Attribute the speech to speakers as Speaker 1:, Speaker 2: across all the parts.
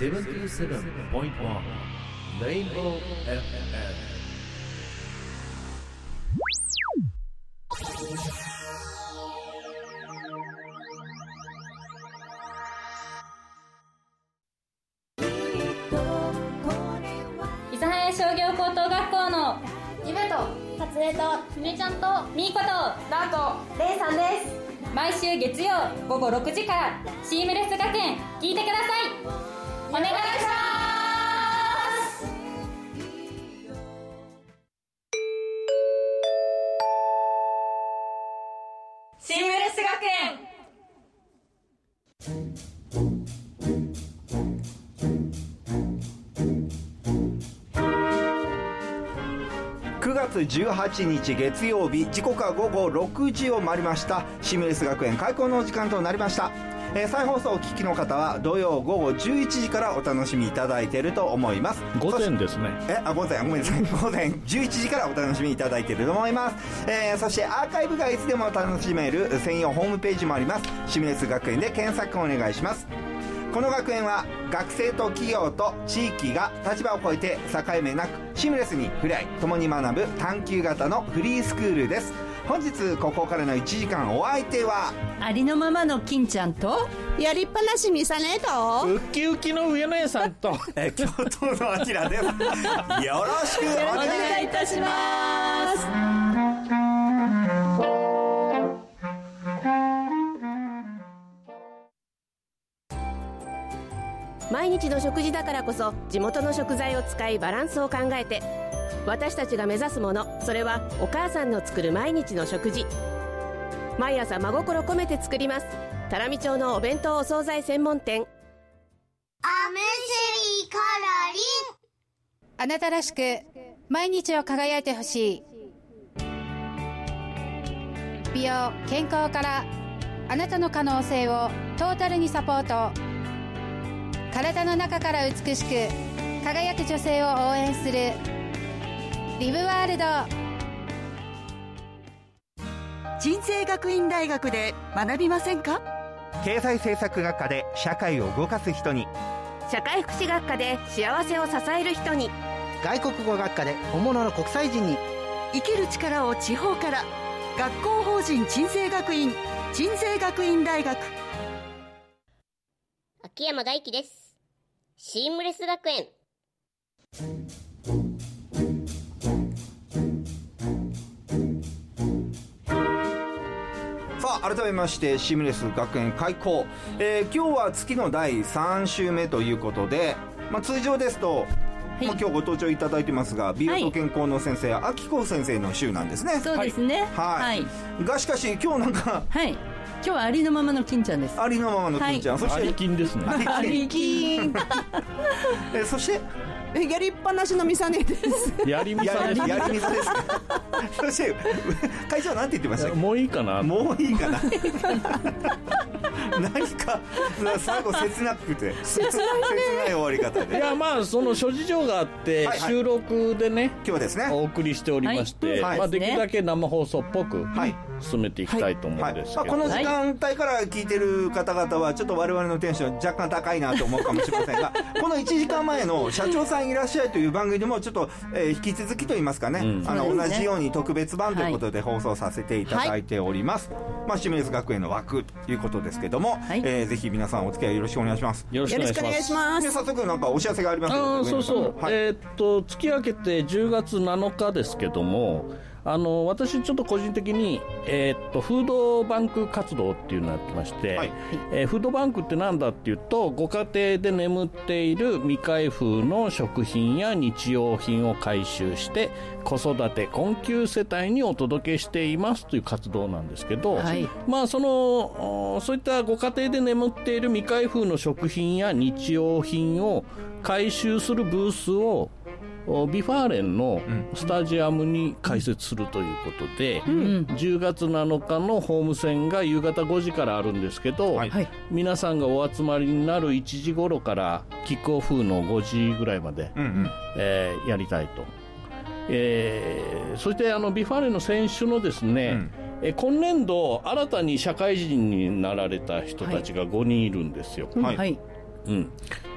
Speaker 1: 77.1 Rainbow FM。
Speaker 2: 諫早商業高等学校の
Speaker 3: ゆめと
Speaker 2: 初江と
Speaker 3: ひめちゃんと
Speaker 2: みーこと
Speaker 3: ダートレイさんです。
Speaker 2: 毎週月曜午後6時からシームレス学園聞いてください。お願いします。シームレス学園。
Speaker 4: 9月18日月曜日、時刻は午後6時を回りました。シームレス学園開校のお時間となりました。再放送をお聞きの方は土曜午後11時からお楽しみいただいていると思います。
Speaker 5: 午前ですね。
Speaker 4: ごめんなさい。午前11時からお楽しみいただいていると思います。そしてアーカイブがいつでも楽しめる専用ホームページもあります。シームレス学園で検索お願いします。この学園は学生と企業と地域が立場を超えて境目なくシームレスに触れ合い共に学ぶ探究型のフリースクールです。本日ここからの1時間お相手は
Speaker 6: ありのままの金ちゃんと
Speaker 7: やりっぱなしみさねと
Speaker 5: ウッキウキの上野屋さんと
Speaker 4: 京都のあきらです。よろしくお願いいたします。
Speaker 8: 毎日の食事だからこそ地元の食材を使いバランスを考えて、私たちが目指すもの、それはお母さんの作る毎日の食事。毎朝真心込めて作ります。多良見町のお弁当お惣菜専門店
Speaker 9: アムシリカラリン。
Speaker 10: あなたらしく毎日を輝いてほしい。美容健康からあなたの可能性をトータルにサポート。体の中から美しく輝く女性を応援するリブワールド。
Speaker 11: 鎮西学院大学で学びませんか？
Speaker 4: 経済政策学科で社会を動かす人に、
Speaker 8: 社会福祉学科で幸せを支える人に、
Speaker 12: 外国語学科で本物の国際人に、
Speaker 11: 生きる力を地方から。学校法人鎮西学院大学。
Speaker 3: 秋山大輝です。シームレス学園。
Speaker 4: さあ改めましてシームレス学園開校、今日は月の第3週目ということで、通常ですと、今日ご登場いただいてますが、美容と健康の先生、あきこ先生の週なんですね。
Speaker 6: そうですね。
Speaker 4: はい。がしかし今日なんか、
Speaker 6: 今日はありのままの金ちゃんです。
Speaker 4: ありのままの金ちゃん、そして
Speaker 5: あり金ですね。
Speaker 6: あり金
Speaker 4: そして
Speaker 7: やりっぱなしのみさねです。
Speaker 5: やりみさです。
Speaker 4: やりみさです。そして会長なんて言ってましたっけ？
Speaker 5: もういいかな。
Speaker 4: もういいかな。何か最後切なくて切ない終わり方で。
Speaker 5: いやその諸事情があって、収録でね
Speaker 4: 今日ですね
Speaker 5: お送りしておりまして、できるだけ生放送っぽく進めていきたいと思うんですけど、
Speaker 4: この時間帯から聞いてる方々はちょっと我々のテンション若干高いなと思うかもしれませんが、この1時間前の社長さんいらっしゃいという番組でもちょっと、引き続きといいますかね、同じように特別版ということで放送させていただいております。シームレス学園の枠ということですけども、ぜひ皆さんお付き合いよろしくお願いします。
Speaker 5: よろしくお願いします。
Speaker 4: 早速なんかお知らせがありますので。
Speaker 5: そうそう、月明けて10月7日ですけども、私ちょっと個人的に、フードバンク活動っていうのをやってまして、フードバンクってなんだっていうと、ご家庭で眠っている未開封の食品や日用品を回収して子育て困窮世帯にお届けしていますという活動なんですけど、そういったご家庭で眠っている未開封の食品や日用品を回収するブースをビファーレンのスタジアムに開設するということで、10月7日のホーム戦が夕方5時からあるんですけど、皆さんがお集まりになる1時頃からキックオフの5時ぐらいまで、やりたいと。そしてビファーレンの選手のですね、今年度新たに社会人になられた人たちが5人いるんですよ。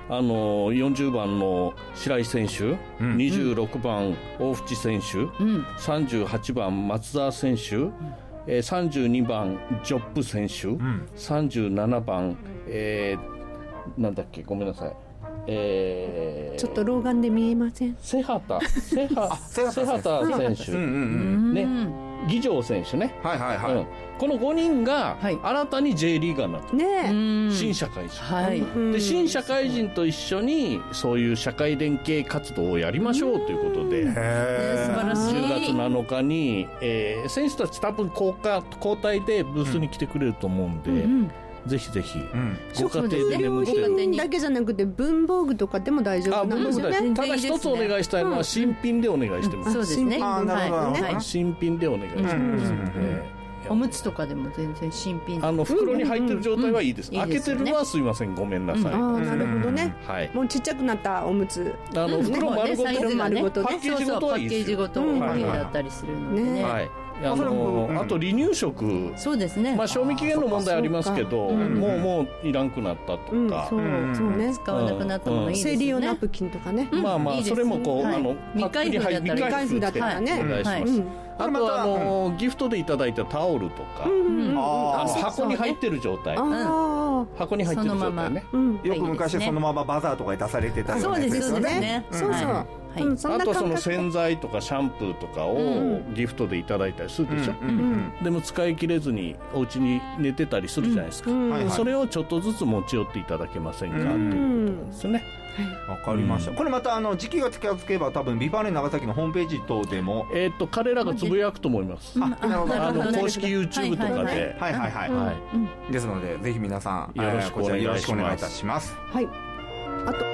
Speaker 5: 40番の白井選手、26番大淵選手、38番松澤選手、32番ジョップ選手、37番、なんだっけ、ごめんなさい、
Speaker 7: ちょっと老眼で見えません。
Speaker 5: 瀬畑選手、ね、義城選手ね、この5人が新たに J リーガーになった、新社会人、で新社会人と一緒にそういう社会連携活動をやりましょうということで、10月7日に、選手たち多分交代でブースに来てくれると思うんで、ぜひぜひ、ご家庭で眠ってる
Speaker 7: だけじゃなくて文房具とかでも大丈夫なんですよね。
Speaker 5: ただ一つお願いしたいのは新品でお願いしてます。
Speaker 6: そうですね。
Speaker 5: 新品でお願いしてますので、
Speaker 6: おむつとかでも全然新品。
Speaker 5: 袋に入ってる状態はいいです。開けてるのはすいません、ごめんなさい。
Speaker 7: なるほどね。もうちっちゃくなったおむつ。
Speaker 5: 袋丸ごと、
Speaker 6: パッケージごとはいいですよ。パッケージごと OK だったりするのでね。
Speaker 5: あと離乳食、
Speaker 6: そうですね、
Speaker 5: 賞味期限の問題ありますけど、もういらんくなったとか、
Speaker 6: そうね、使わなくなったものいいですよね。
Speaker 7: 生理用ナプキンとかね、
Speaker 5: それもこう
Speaker 6: 未開封
Speaker 7: だったらね、
Speaker 5: お願いします。あとギフトでいただいたタオルとか、箱に入ってる状態、箱に入ってる状態ね。
Speaker 4: よく昔そのままバザーとかに出されてたようなやつですよね。
Speaker 7: そうそう。
Speaker 5: あとその洗剤とかシャンプーとかをギフトでいただいたりするでしょ。でも使い切れずにお家に寝てたりするじゃないですか。それをちょっとずつ持ち寄っていただけませんかっていうことなんですよね。
Speaker 4: わかりました。これまた時期が近づけば多分ビバレ長崎のホームページ等でも
Speaker 5: 彼らがつぶやくと思います。公式 YouTube とかで。
Speaker 4: ですのでぜひ皆さん
Speaker 5: よろしくお願いい
Speaker 4: たします。
Speaker 7: はい。あと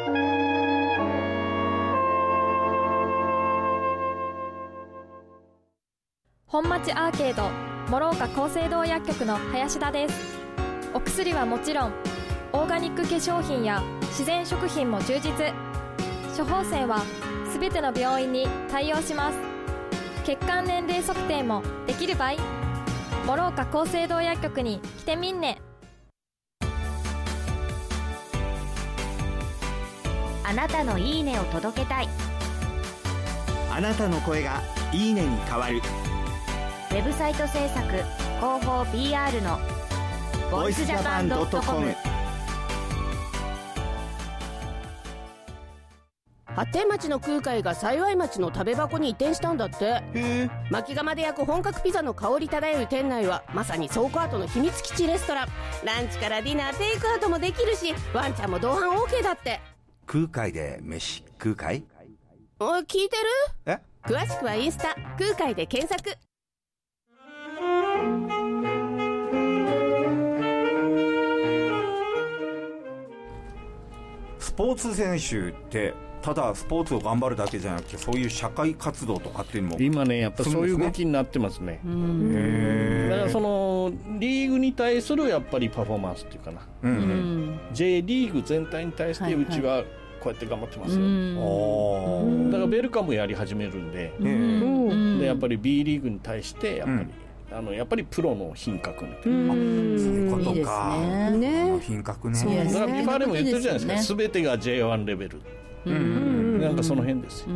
Speaker 13: 本町アーケード諸岡厚生堂薬局の林田です。お薬はもちろんオーガニック化粧品や自然食品も充実。処方箋はすべての病院に対応します。血管年齢測定もできる場合、諸岡厚生堂薬局に来てみんね。
Speaker 14: あなたのいいねを届けたい。
Speaker 15: あなたの声がいいねに変わる。
Speaker 14: ウェブサイト制作広報 PR のvoicejapan.com。
Speaker 8: 発展町の空海が幸町の食べ箱に移転したんだって。薪窯で焼く本格ピザの香り漂う店内はまさに倉庫跡の秘密基地レストラン。ランチからディナーテイクアウトもできるし、ワンちゃんも同伴 OK だって。
Speaker 4: 空海で飯空海、
Speaker 8: 聞いてる？詳しくはインスタ空海で検索。
Speaker 4: スポーツ選手ってただスポーツを頑張るだけじゃなくて、そういう社会活動とかっていうのも
Speaker 5: 今ね、やっぱそういう動きになってますね。だからそのリーグに対するやっぱりパフォーマンスっていうかな、J リーグ全体に対してうちはこうやって頑張ってますよ。だからベルカもやり始めるんで、でやっぱり B リーグに対してやっぱりプロの品格みたいな、そう
Speaker 4: いうことか。品格ね。
Speaker 5: だからビファーレも言ってるじゃないですか、全てが J1 レベル、なんかその辺ですよ。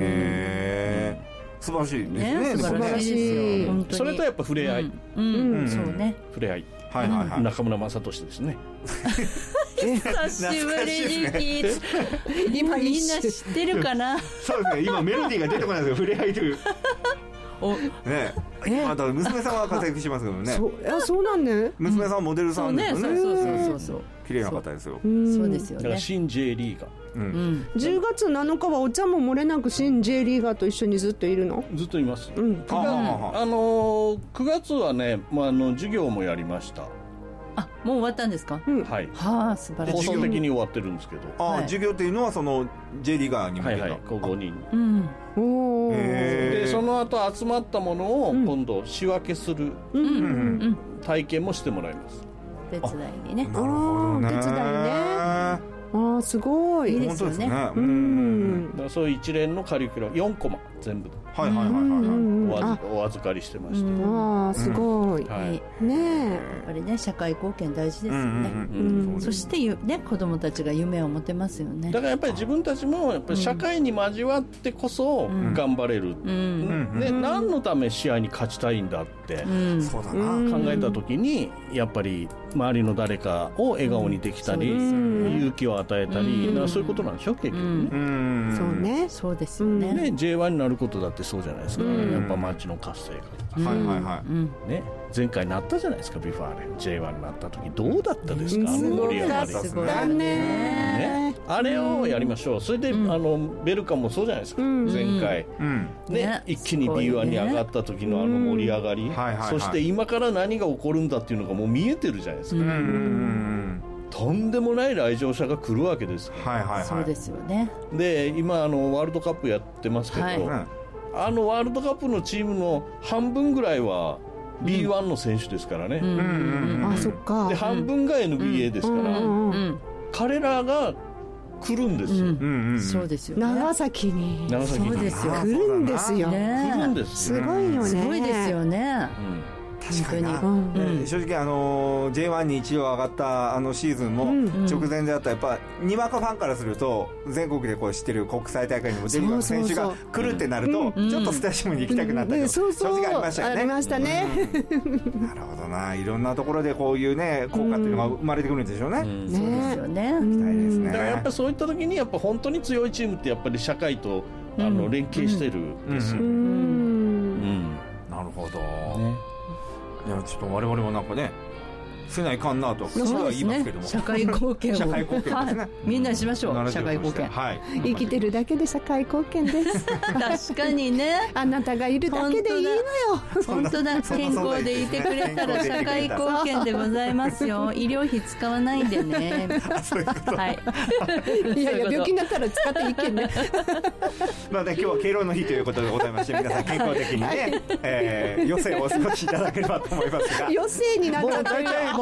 Speaker 4: 素晴らしいですね。
Speaker 6: 素晴らしいですよ。
Speaker 5: それとやっぱ触れ合い、
Speaker 6: そうね、
Speaker 5: 触れ合い、中村雅俊ですね。
Speaker 6: 久しぶりに聞いて、今みんな知ってるかな。
Speaker 4: そうですね、今メロディーが出てこないですよ、触れ合いというまた娘さんは活躍しますけどね。
Speaker 7: そうなんね。
Speaker 4: 娘さんモデルさんですよね。
Speaker 6: そう
Speaker 4: 綺麗な方ですよ。
Speaker 6: そうですよね。
Speaker 5: だから新 J リーガー。
Speaker 7: 10月7日はお茶も漏れなく新 J リーガーと一緒にずっといるの？
Speaker 5: ずっといます。9月はね、授業もやりました。
Speaker 6: もう終わったんですか？
Speaker 5: はい。
Speaker 6: 素晴らしい。
Speaker 5: 放送的に終わってるんですけど。
Speaker 4: 授業っていうのはその J リーガーに向けた。
Speaker 5: ここ5人。でその後集まったものを今度仕分けする体験もしてもらいます。
Speaker 6: 手伝いにね。
Speaker 7: なるほどね。手伝いね。 あすごい。
Speaker 6: いいですよね。
Speaker 5: だからそういう一連のカリキュラム4コマ全部お預かりしてまして、
Speaker 7: ああすごい、ねえ、
Speaker 6: やっぱりね社会貢献大事ですよね。そしてね子供たちが夢を持てますよね。
Speaker 5: だからやっぱり自分たちもやっぱり社会に交わってこそ頑張れる、で何のため試合に勝ちたいんだって考えた時にやっぱり周りの誰かを笑顔にできたり、勇気を与えたり、そういうことなんでしょ結局ね。
Speaker 7: そうね、
Speaker 6: そうですよね。
Speaker 5: で J1 になることだってそうじゃないですか、やっぱ街の活性化とか、ね、前回なったじゃないですかビファーレ J1 になった時どうだったですか、盛り上がり
Speaker 7: すごかったね。
Speaker 5: あれをやりましょう。それでベルカもそうじゃないですか、前回、ね、一気に B1 に上がった時の盛り上がり、そして今から何が起こるんだっていうのがもう見えてるじゃないですか。とんでもない来場者が来るわけですよ。
Speaker 6: そうですよね。
Speaker 5: で今ワールドカップやってますけど、ワールドカップのチームの半分ぐらいは B1 の選手ですからね。
Speaker 7: あ、そっか。
Speaker 5: で半分が NBA ですから、彼らが来るんですよ。
Speaker 6: そうですよ。
Speaker 7: 長崎に。
Speaker 6: そうですよ。
Speaker 7: 来るんですよ。
Speaker 5: 来るんですよ。
Speaker 7: すごいよね。
Speaker 6: すごいですよね。
Speaker 4: 確かにな、正直J1 に一度上がったシーズンも直前であったやっぱにわかファンからすると全国でこう知ってる国際大会にも出るような選手が来るってなるとちょっとスタジアムに行きたくなったり正直ありましたよね。
Speaker 7: ありましたね。
Speaker 4: なるほどな、いろんなところでこういうね効果っていうのが生まれてくるんでしょうね。
Speaker 6: そうですよね。
Speaker 4: 期待ですね。
Speaker 5: だからやっぱりそういった時にやっぱ本当に強いチームってやっぱり社会と連携してるんですよ。
Speaker 4: なるほど。いやちょっと我々もなんかねせないかんなと口では言いますけども、
Speaker 6: 社会貢献を
Speaker 4: 社会貢献ですね。
Speaker 6: みんなしましょう。社会貢献。
Speaker 7: 生きてるだけで社会貢献です。
Speaker 6: 確かにね。
Speaker 7: あなたがいるだけでいいのよ。
Speaker 6: 本当だ。健康でいてくれたら社会貢献でございますよ。医療費使わないんでね。はい。
Speaker 7: いやいや病気になったら使っていいけんね。
Speaker 4: まあね今日は敬老の日ということでございまして皆さん健康的にね余生をお過ごしいただければと思いますが。
Speaker 7: 余生になっちゃった。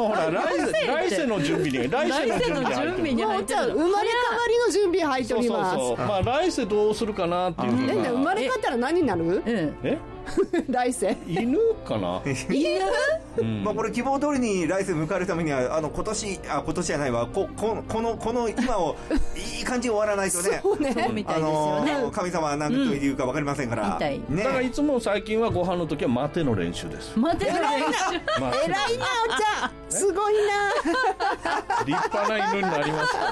Speaker 5: もうほら来世の準備に
Speaker 6: 来世の準備に入ってる。
Speaker 7: 生まれ変わりの準備入っております。
Speaker 5: そうまあ来世どうするかなっていうのが。
Speaker 7: 生まれ変わったら何になる？来世
Speaker 5: 犬かな。
Speaker 7: 犬？
Speaker 4: まあこれ希望通りに来世迎えるためには今年じゃないわこの今をいい感じに終わらないとね。
Speaker 6: そうみたいですよね。
Speaker 4: 神様は何と言うか分かりませんから。
Speaker 5: だからいつも最近はご飯の時は待ての練習です。
Speaker 6: 待ての練習。
Speaker 7: 偉いなお茶ん。すごいな。
Speaker 5: 立派な犬になりますから。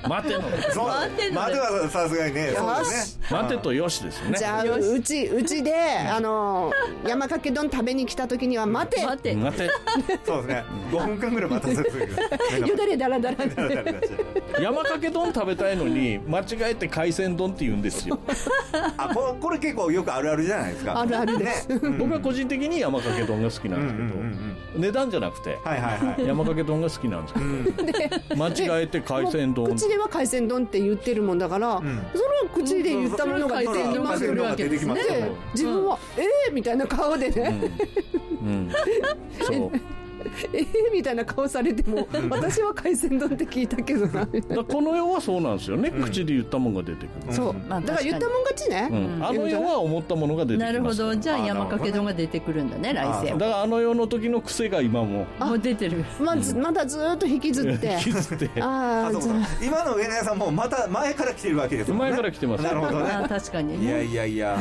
Speaker 5: 待ての。
Speaker 4: 待てはさすがにね。そうですね。
Speaker 5: 待てとよしですよね。
Speaker 7: じゃあうちで山かけ丼食べに来た時には待て。
Speaker 5: そうです
Speaker 4: ね。5分間ぐらい待たせる。
Speaker 7: よだれだらだら。
Speaker 5: 山かけ丼食べたいのに間違えて海鮮丼って言うんですよ。
Speaker 4: これ結構よくあるあるじゃないですか。
Speaker 7: あるあるです。
Speaker 5: 僕は個人的に山かけ丼が好きなんですけど、値段じゃなくて山かけ丼が好きなんですけど、間違えて海鮮丼。
Speaker 7: 口では海鮮丼って言ってるもんだから、それは口で言ったものが出てきますよね。自分はみたいな顔でね。
Speaker 5: そう。
Speaker 7: みたいな顔されても私は海鮮丼って聞いたけどな。
Speaker 5: この世はそうなんですよね。口で言ったものが出てくる。
Speaker 7: そうだから言ったもん勝ちね。
Speaker 5: あの世は思ったものが出てきます。
Speaker 6: なるほど。じゃあ山かけ丼が出てくるんだね来世。
Speaker 5: だからあの世の時の癖が今も
Speaker 6: 出てる。
Speaker 7: まだずっと引きずって。
Speaker 4: 今の上野屋さんもまた前から来てるわけですもんね。
Speaker 5: 前から来てます。
Speaker 4: なるほどね。
Speaker 6: 確かに。
Speaker 4: いや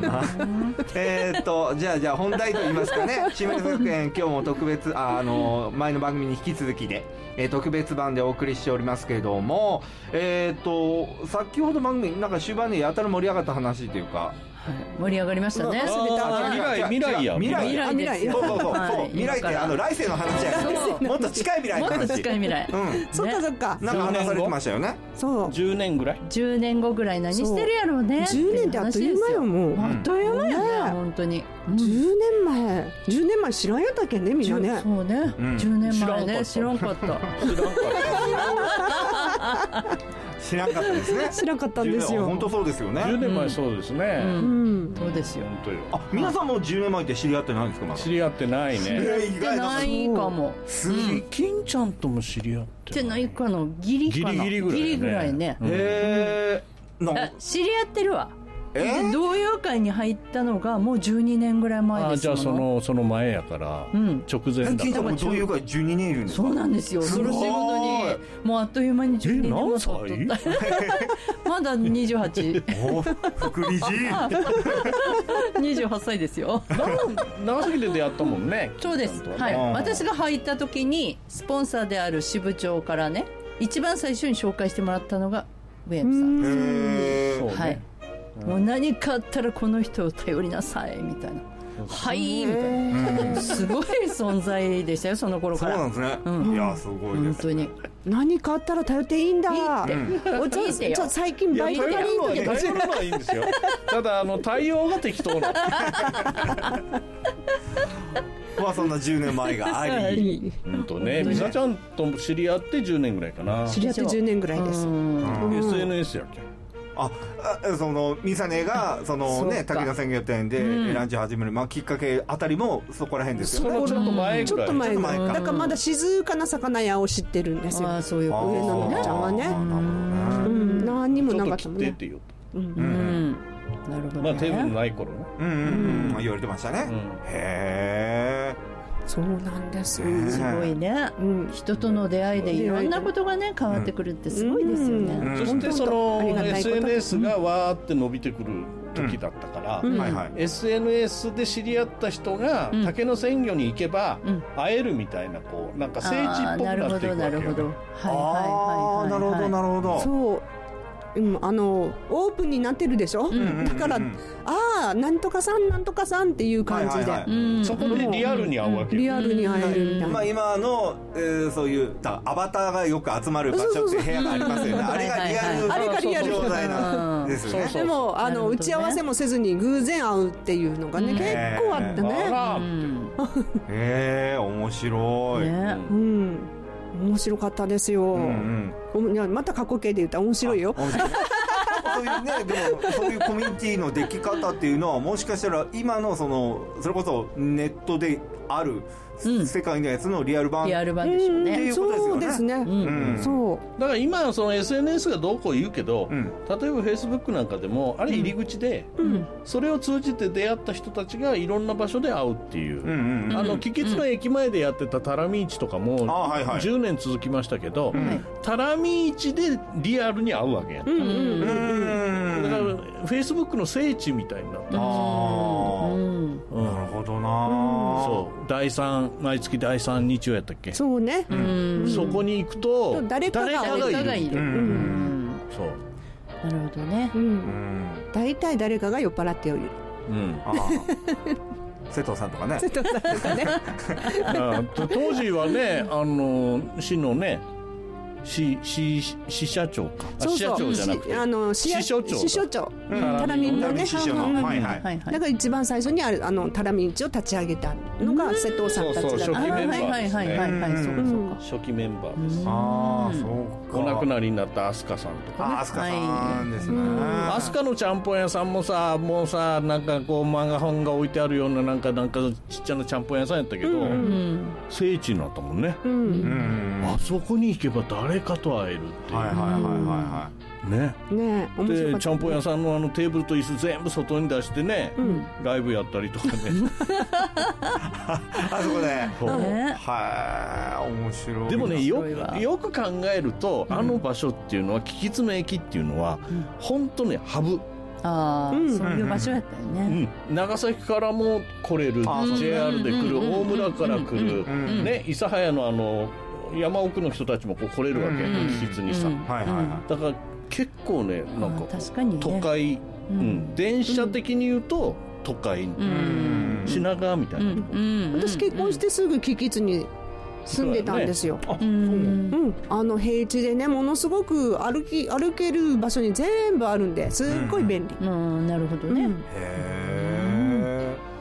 Speaker 4: じゃあ本題と言いますかね。清水学園今日も特別前の番組に引き続きで、特別版でお送りしておりますけれども、先ほど番組なんか終盤でやたら盛り上がった話というか、
Speaker 6: 盛り上がりましたね。
Speaker 5: 未来や。
Speaker 4: そう未来って来世の話やからもっと近い未来の話。
Speaker 6: もっと近い未来。
Speaker 7: そっか
Speaker 4: なんか話されてましたよね。
Speaker 7: そう
Speaker 5: 10年ぐらい。
Speaker 6: 10年後ぐらい何してるやろうね。
Speaker 7: 10年ってあっという間よもう。
Speaker 6: あっという間やね本当に。
Speaker 7: 10年前知らんやったっけねみんなね。
Speaker 6: そうね。10年前ね知らんかった。
Speaker 4: 知らんかったですね。
Speaker 7: 知らんかったんですよ。
Speaker 4: 本当そうですよね。
Speaker 5: 10年前そうですね。
Speaker 6: そうですよ。
Speaker 5: 本当よ。
Speaker 4: 皆さんも10年前って知り合ってないんですか？まだ
Speaker 5: 知り合ってないね。
Speaker 6: 知り合ってないかも。
Speaker 5: 金ちゃんとも知り合って
Speaker 6: ないかのギリかな。ギリぐらいね。知り合ってるわ。で同友会に入ったのがもう12年ぐらい前ですよ。
Speaker 5: じゃあその前やから、直前だ。
Speaker 4: 金ちゃんも同友会12年いるんですか？
Speaker 6: そうなんですよ。恐ろしいことにもうあっという間に12年も経っとった。まだ28。
Speaker 4: 副理事。
Speaker 6: 28歳ですよ。
Speaker 5: 長崎で出会ったもんね。
Speaker 6: そうです。はい。私が入った時にスポンサーである支部長からね、一番最初に紹介してもらったのがウェームさんです。はい。もう何かあったらこの人を頼りなさいみたいな。はいみたいな。すごい存在でしたよ、その頃から。
Speaker 4: そうなんですね。いやすごいです。
Speaker 6: 本当に。
Speaker 7: 何かあったら頼っていいんだ。
Speaker 6: おちょっと
Speaker 7: 最近バイトがいいんだけど。
Speaker 5: 頼るのはいいんですよ。ただ対応が適当な。
Speaker 4: まあそんな10年前があり。
Speaker 5: 本当ね。美沙ちゃんと知り合って10年ぐらいかな。
Speaker 7: 知り合って10年ぐらいです。
Speaker 5: SNS やっけ。
Speaker 4: そのミサネがそのね武田鮮魚店でランチ始めるきっかけあたりもそこら辺ですよね。
Speaker 5: ちょっと前ぐらい。
Speaker 7: ちょっと前か。だからまだ静かな魚屋を知ってるんですよ。
Speaker 6: そういう
Speaker 7: 上野のちゃんはね。何にもなかったもんね。
Speaker 5: ちょっと切ってって言うと。
Speaker 6: なるほどね。
Speaker 5: テーブルない頃ね。
Speaker 4: 言われてましたね。へえ。
Speaker 7: そうなんですよ。
Speaker 6: すごいね。人との出会いでいろんなことがね変わってくるってすごいですよね。
Speaker 5: そしてその SNS がわーって伸びてくる時だったから、SNS で知り合った人が竹の鮮魚に行けば会えるみたいなこうなんか聖地っぽくなっていくわけよ。
Speaker 6: なるほど。
Speaker 4: はいなるほどなるほど。
Speaker 7: そう。オープンになってるでしょ。だからなんとかさんなんとかさんっていう感じで、
Speaker 5: そこでリアルに会うわけよ。
Speaker 7: リアルに会えるみたいな。
Speaker 4: 今のそういうアバターがよく集まる場所って部屋がありますよね。あれがリアル状態なんですよね。
Speaker 7: でも打ち合わせもせずに偶然会うっていうのがね結構あって
Speaker 4: ね。面白い。
Speaker 7: 面白かったですよ。また過去形で言ったら面白いよ。
Speaker 4: そういうね、でもそういうコミュニティの出来方っていうのはもしかしたら今のそれこそネットである世界のやつのリアル版
Speaker 6: でしょうね。
Speaker 4: っていうことですよね。
Speaker 7: そうですね。
Speaker 5: そうだから今その SNS がどうこう言うけど、例えば Facebook なんかでもあれ入り口で、それを通じて出会った人たちがいろんな場所で会うっていう、キキツの駅前でやってたタラミ市とかも10年続きましたけど、タラミ市でリアルに会うわけや。だから Facebook の聖地みたいになったんですよ。
Speaker 4: なるほどな。
Speaker 5: そう毎月第3日曜やったっけ。
Speaker 7: そうね。
Speaker 5: そこに行くと
Speaker 7: 誰かがいる。
Speaker 6: そう。なるほどね。
Speaker 7: 大体誰かが酔っ払っておる。
Speaker 4: 瀬戸さんとかね。
Speaker 7: 瀬戸さんとかね。
Speaker 5: 当時はね市のね支社長か。支社長じゃなくて支所長。タラミンのね。だから一番最初にタラミンチを立ち上げたのが瀬戸さんたちだった。初期メンバーですね。初期メンバーです。そうか。お亡くなりになった飛鳥さんとかね。
Speaker 4: 飛鳥さんですね。
Speaker 5: 飛鳥のちゃんぽん屋さんもさもうさなんかこう漫画本が置いてあるようななんかちっちゃなちゃんぽん屋さんやったけど聖地になったもんね。あそこに行けば誰かと会えるっていう。ね。でちゃんぽん屋さんのテーブルと椅子全部外に出してね、ライブやったりとかね。
Speaker 4: あそこで。面白い。
Speaker 5: でもねよく考えるとあの場所っていうのはキキツの駅っていうのは本当ねハブ。
Speaker 6: そういう場所やったよね。
Speaker 5: 長崎からも来れる JR で来る大村から来るね諫早の山奥の人たちもこう来れるわけキキツにさ。だから結構ねなんか都会電車的に言うと都会品川みたいな。
Speaker 7: 私結婚してすぐキキツに住んでたんですよ。平地でねものすごく歩ける場所に全部あるんですっごい便利。
Speaker 6: なるほどね。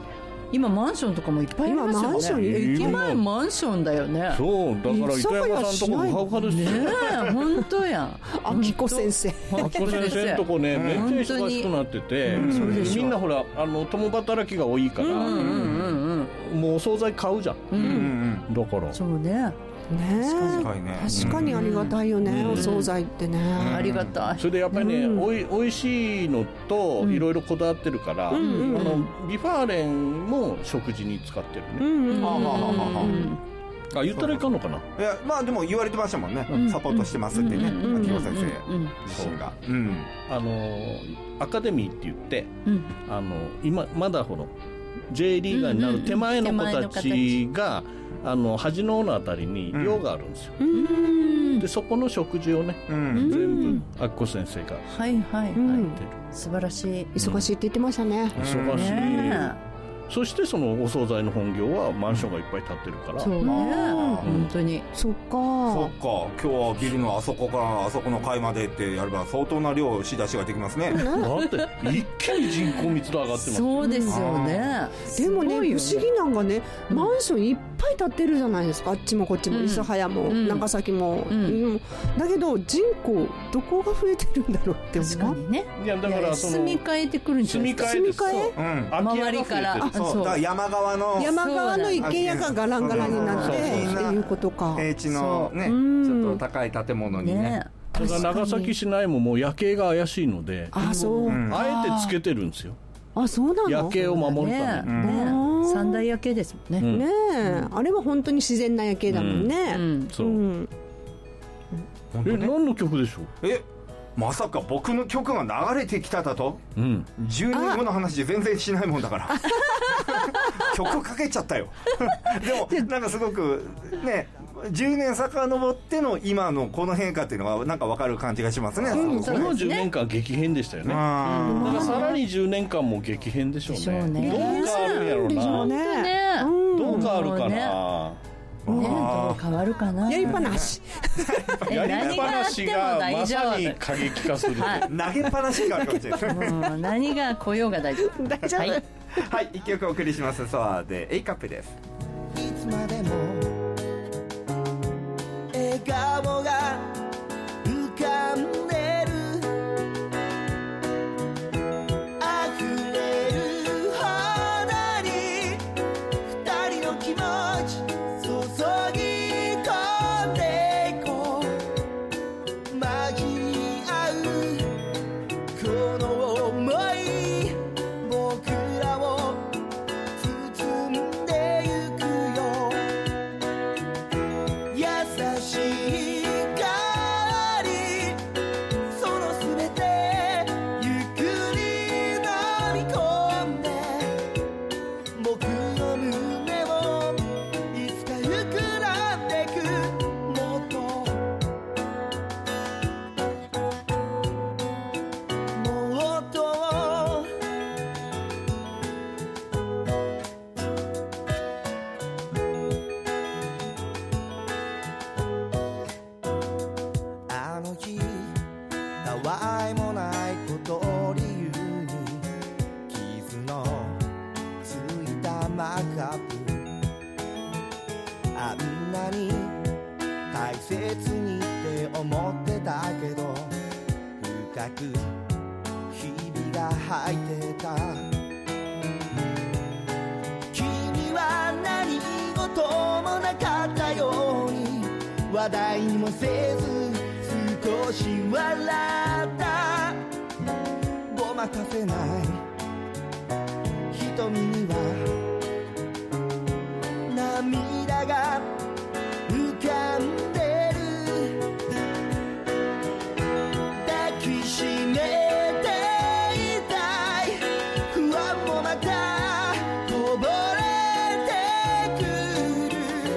Speaker 6: 今マンションとかもいっぱいありますよね。
Speaker 7: 今マンション
Speaker 6: 駅前マンションだよね。
Speaker 5: そうだから糸山さんとこウハウハですよ
Speaker 6: ね。本当やん。
Speaker 7: 明子先生
Speaker 5: 明子先生のとこね、めっちゃ忙しくなってて、みんなほら共働きが多いから、もうお惣菜買うじゃん。だから
Speaker 6: そうね。
Speaker 7: 確かにありがたいよね、お惣菜ってね。
Speaker 6: ありがたい。
Speaker 5: それでやっぱりね、おいしいのといろいろこだわってるから、ビファーレンも食事に使ってるね。言ったらいかんのかな。
Speaker 4: いや、まあでも言われてましたもんね、サポートしてますってね、秋代先生自身が。
Speaker 5: アカデミーって言って、今まだほら J リーガーになる手前の子たちが端の方のあたりに寮があるんですよ。でそこの食事をね、全部秋子先生が
Speaker 6: はいはいはい、素晴らしい。
Speaker 7: 忙しいって言ってましたね。
Speaker 5: 忙しい。そしてそのお惣菜の本業はマンションがいっぱい建ってるから。
Speaker 6: そうね、本当に。
Speaker 7: そっか
Speaker 4: 今日はビルのあそこからあそこの階までってやれば相当な量仕出しができますね。
Speaker 5: だって一気に人口密度上がってます。
Speaker 6: そうですよね。
Speaker 7: でもね、不思議なんかね、マンションいっぱい建ってるじゃないですか。あっちもこっちも、諫早も長崎も、だけど人口どこが増えてるんだろうって思う。
Speaker 6: 確かにね。
Speaker 5: いやだから
Speaker 6: 住み替えてくるんじゃないですか。
Speaker 7: 住み替え、
Speaker 6: 周りから。
Speaker 4: そうだから山側の一軒家がガランガランになってっていうことか。平地のね、ちょっと高い建物にね。
Speaker 5: だから長崎市内ももう夜景が怪しいので、あえてつけてるんですよ。
Speaker 7: あ、そうなの。
Speaker 5: 夜景を守るために。
Speaker 6: 三大夜景ですもんね。
Speaker 7: ねえ、あれは本当に自然な夜景だもんね。
Speaker 5: そう。何の曲でしょう。
Speaker 4: まさか僕の曲が流れてきただと、10年後の話全然しないもんだから曲かけちゃったよでもなんかすごくね、10年遡っての今のこの変化っていうのがなんか分かる感じがしますね。
Speaker 5: この10年間激変でしたよね。だからさらに10年間も激変でしょうね。どう変わるんやろうな。どう変わるかな。
Speaker 6: どう変わるかな。
Speaker 7: やりっぱなし
Speaker 5: やりっぱなしがまさに過激化する。
Speaker 4: 投げっぱなしがあるかもしれない。
Speaker 6: 何が来ようが大丈夫。
Speaker 7: 大丈夫。
Speaker 4: はい、一曲お送りします。ソアでAカップです。
Speaker 16: いつまでも笑顔が浮かんでる、溢れる肌に二人の気持ち注ぎ込んでいこう、紛り合うこの想い、僕らを包んでゆくよ、優しい香り、そのすべてゆっくり飲み込んで、僕の胸をいつか膨らんでく、もっともっとあの日たわいもないことを理由に傷のついたマグカップ、あんなに大切にって思ってたけど、深くひびが入ってた。君は何事もなかったように話題にもせず少し笑った。ごまかせない瞳には涙が浮かんでる、抱きしめていたい不安もまたこぼれてくる、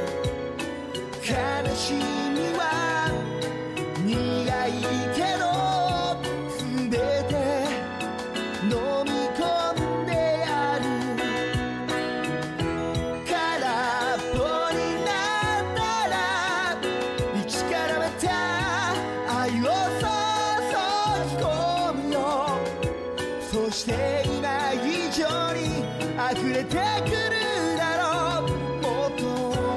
Speaker 16: 悲しみは苦いけど全て飲み込んでやる、空っぽになったら一からまた愛を注ぎ込むよ、そして今以上に溢れてくるだろうもっと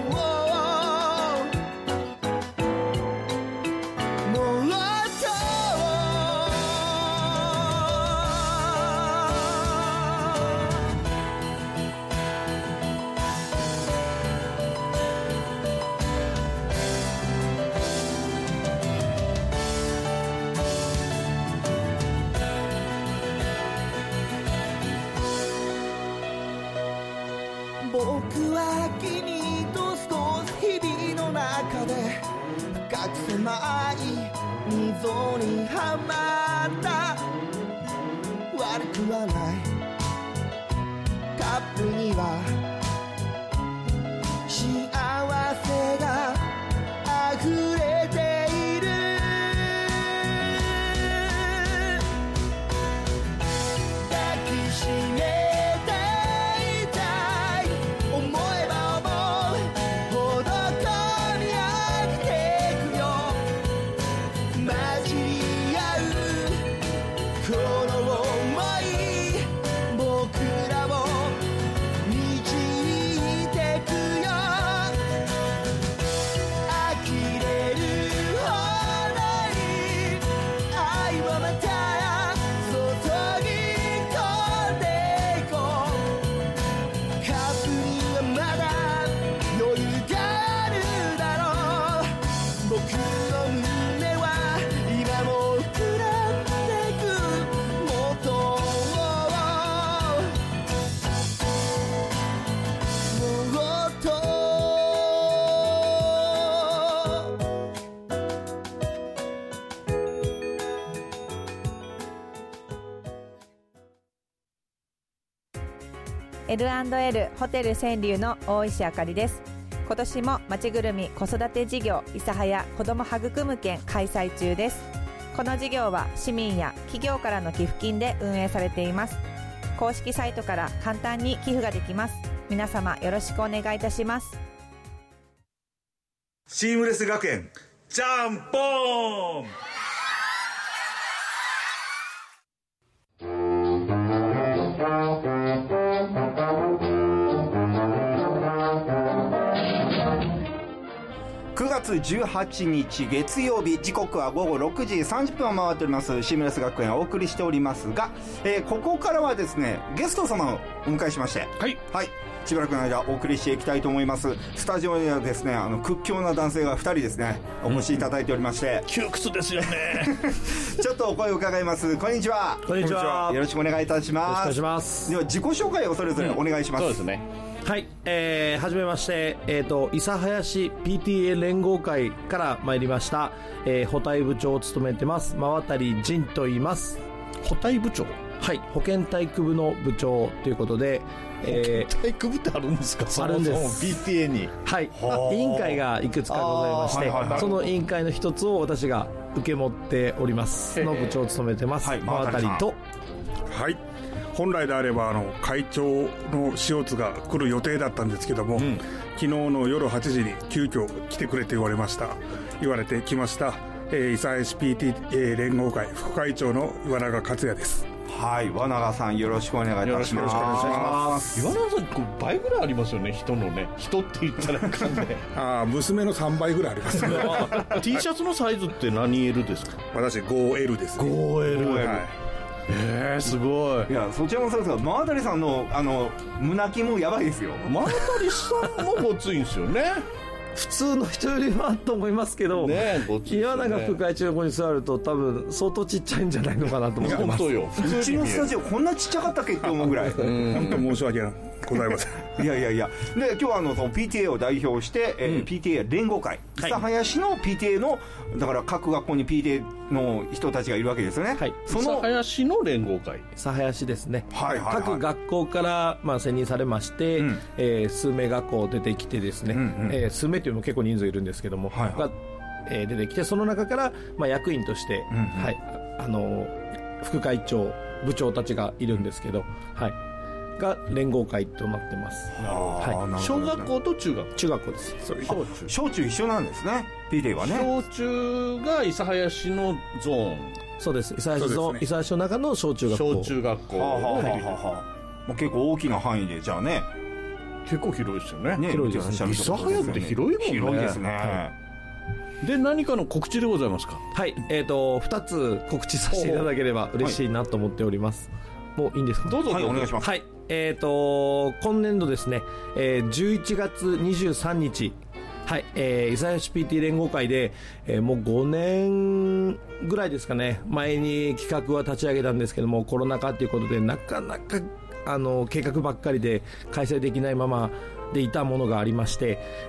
Speaker 16: 僕は君と過ごす日々の中で深く狭い溝にはまった悪くはないカップには幸せが溢れている抱きしめ
Speaker 17: L&L ホテル川柳の大石あかりです。今年もまちぐるみ子育て事業諫早子ども育む券開催中です。この事業は市民や企業からの寄付金で運営されています。公式サイトから簡単に寄付ができます。皆様よろしくお願いいたします。
Speaker 18: シームレス学園ジャンポーン。
Speaker 4: 9月18日月曜日、時刻は午後6時30分を回っておりますシームレス学園をお送りしておりますが、ここからはですねゲスト様をお迎えしまして、はい、しばらくの間お送りしていきたいと思います。スタジオにはですね屈強な男性が2人ですねお越しいただいておりまして、
Speaker 5: 窮屈ですよね
Speaker 4: ちょっとお声を伺います。こんにちは。
Speaker 5: こんにちは。
Speaker 4: よろしくお願いいたします。
Speaker 5: よろしくお願いします。
Speaker 4: では自己紹介をそれぞれお願いします。
Speaker 5: そうですね。はい、はじめまして、諫早市 PTA 連合会から参りました、保体部長を務めてます馬渡仁と言います。保体部長、はい、保健体育部の部長ということで、
Speaker 19: 保健体育部ってあるんですか？
Speaker 5: あるんです。
Speaker 19: PTA に、
Speaker 5: はい、委員会がいくつかございまして、その委員会の一つを私が受け持っておりますの部長を務めてます、馬渡と、
Speaker 20: はい、本来であれば会長の塩津が来る予定だったんですけども、昨日の夜8時に急遽来てくれと言われてきました、諫早市 PTA 連合会副会長の岩永克也です。
Speaker 4: はい、岩永さんよろしくお願いいたします。
Speaker 19: 岩永さん倍ぐらいありますよね。人のね、人って言ったらあかんね
Speaker 20: 娘の3倍ぐらいありますね
Speaker 19: T シャツのサイズって何 L ですか？
Speaker 20: 私 5L ですね。
Speaker 19: 5L、はい、すごい。
Speaker 4: いや、そちらもそうですが、馬渡さんの胸筋もやばいですよ。
Speaker 19: 馬渡さんもごついんですよね
Speaker 5: 普通の人よりはと思いますけど、岩永副会長の横に座ると多分相当ちっちゃいんじゃないのかなと思ってます。
Speaker 4: うちのスタジオこんなちっちゃかったっけって思うぐらい
Speaker 20: 本当申し訳ございません
Speaker 4: いやで今日はその PTA を代表して、PTA 連合会、諫早市の PTA のだから各学校に PTA の人たちがいるわけですよね。はい、
Speaker 5: その
Speaker 19: 諫早市の連合会、
Speaker 5: 諫早市ですね。
Speaker 4: はいはいはい、
Speaker 5: 各学校から選任されまして、数名学校出てきてですね、数名というのも結構人数いるんですけども、が出てきて、その中から、役員として、はい、副会長部長たちがいるんですけど、はい、が連合会となってます。
Speaker 19: はい、小学校と中学校です。
Speaker 4: 小中一緒なんですね。PTA はね。
Speaker 19: 小中が諫早市のゾーン。
Speaker 5: そうです。諫早市の中の小中学校。
Speaker 19: 小中学校。
Speaker 4: 結構大きな範囲でじゃあね
Speaker 5: 結構広いですよね。
Speaker 4: 広いですね。
Speaker 5: 諫早って広いもんね。
Speaker 4: 広いですね。
Speaker 5: はい、で何かの告知でございますか。
Speaker 21: はい、2つ告知させていただければ嬉しいなと思っております。もういいんですか。
Speaker 4: どうぞ、はい、お願いします。
Speaker 21: はい、今年度ですね、11月23日、はい、諫早市 PT 連合会で、もう5年ぐらいですかね、前に企画は立ち上げたんですけども、コロナ禍ということでなかなか計画ばっかりで開催できないままでいたものがありまして